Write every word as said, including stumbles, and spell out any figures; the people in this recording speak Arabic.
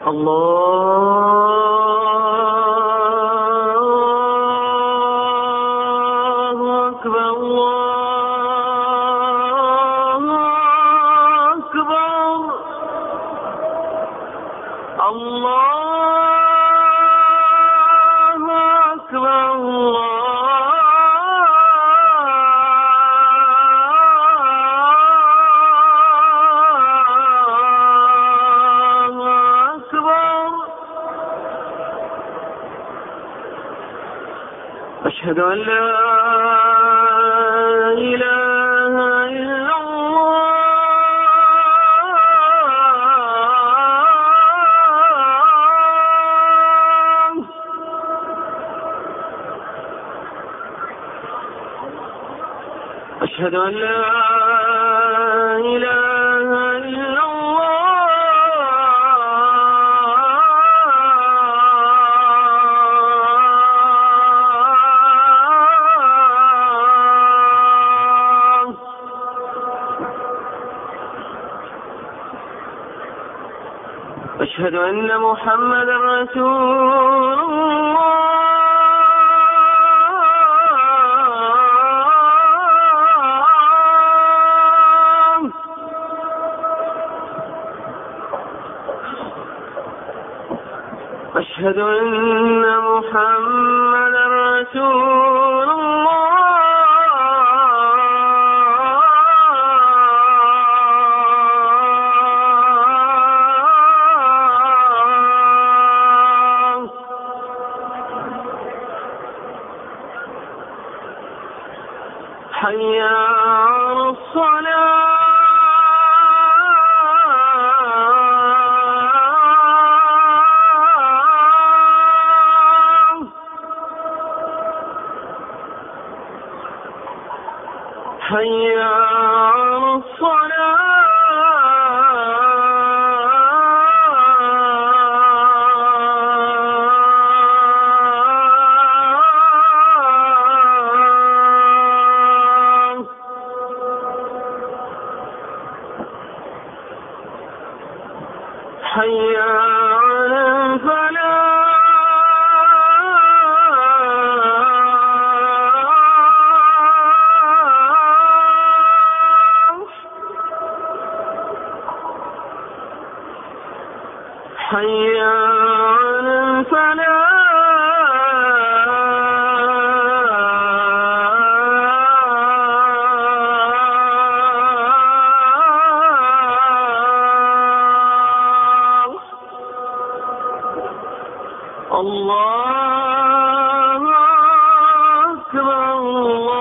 الله أكبر الله أكبر الله أكبر أشهد أن لا إله إلا الله أشهد أن لا إله إلا أشهد أن محمدا رسول الله أشهد أن محمدا رسول الله حي على الصلاة حي على الصلاة حي على الفلاح حي على الفلاح الله أكبر الله